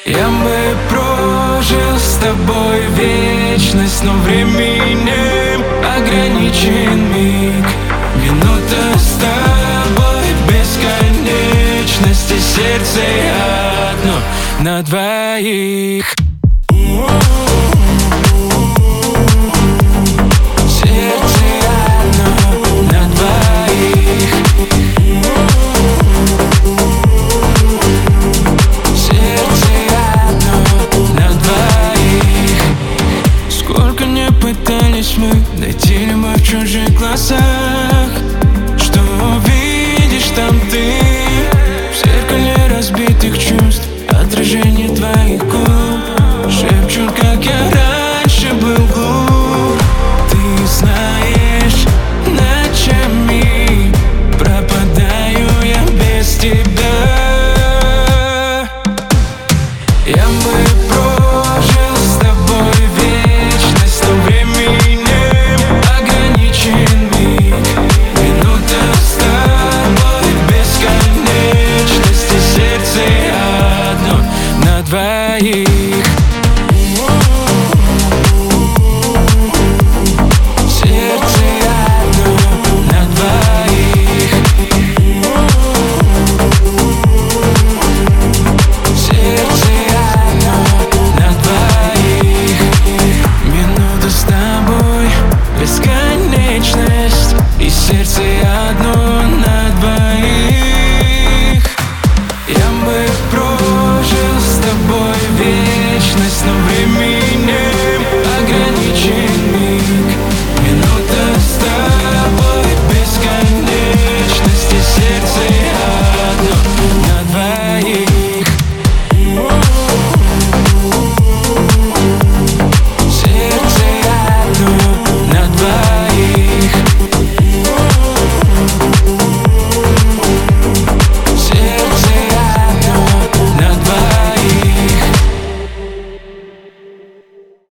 Я бы прожил с тобой вечность, но временем ограничен миг. Минута с тобой бесконечность, и сердце одно на двоих. Сердце одно на двоих. Сердце одно на двоих. Сколько не пытались мы найти любовь в чужих глазах, что увидишь там ты в зеркале разбитых чувств, отражение твоих губ шепчут, как я раньше был глуп. Ты знаешь, ночами пропадаю я без тебя. Я бы прожил с тобой вечность, но временем ограничен миг. Минута с тобой бесконечность, и сердце одно на двоих.